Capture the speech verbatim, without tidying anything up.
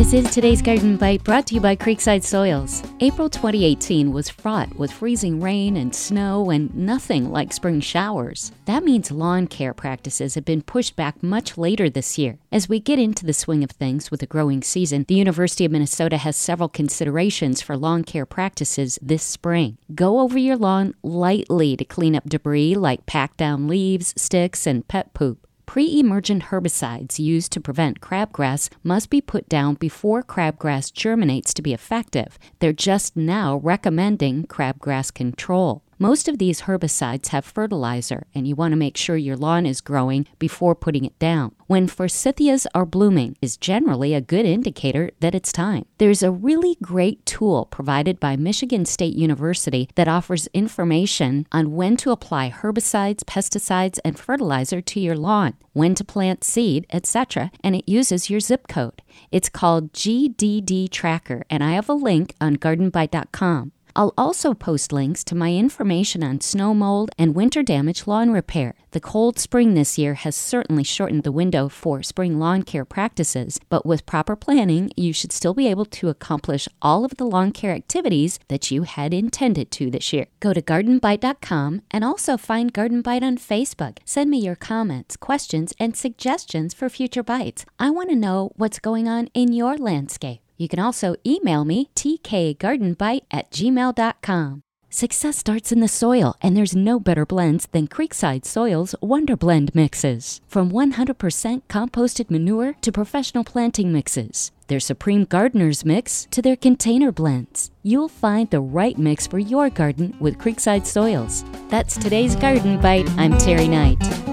This is today's Garden Bite, brought to you by Creekside Soils. April twenty eighteen was fraught with freezing rain and snow and nothing like spring showers. That means lawn care practices have been pushed back much later this year. As we get into the swing of things with the growing season, the University of Minnesota has several considerations for lawn care practices this spring. Go over your lawn lightly to clean up debris like packed down leaves, sticks, and pet poop. Pre-emergent herbicides used to prevent crabgrass must be put down before crabgrass germinates to be effective. They're just now recommending crabgrass control. Most of these herbicides have fertilizer, and you want to make sure your lawn is growing before putting it down. When forsythias are blooming is generally a good indicator that it's time. There's a really great tool provided by Michigan State University that offers information on when to apply herbicides, pesticides, and fertilizer to your lawn, when to plant seed, et cetera, and it uses your zip code. It's called G D D Tracker, and I have a link on garden bite dot com. I'll also post links to my information on snow mold and winter damage lawn repair. The cold spring this year has certainly shortened the window for spring lawn care practices, but with proper planning, you should still be able to accomplish all of the lawn care activities that you had intended to this year. Go to garden bite dot com and also find Garden Bite on Facebook. Send me your comments, questions, and suggestions for future bites. I want to know what's going on in your landscape. You can also email me, t k garden bite at gmail dot com. Success starts in the soil, and there's no better blends than Creekside Soils Wonder Blend mixes. From one hundred percent composted manure to professional planting mixes, their Supreme Gardener's Mix to their container blends. You'll find the right mix for your garden with Creekside Soils. That's today's Garden Bite. I'm Terry Knight.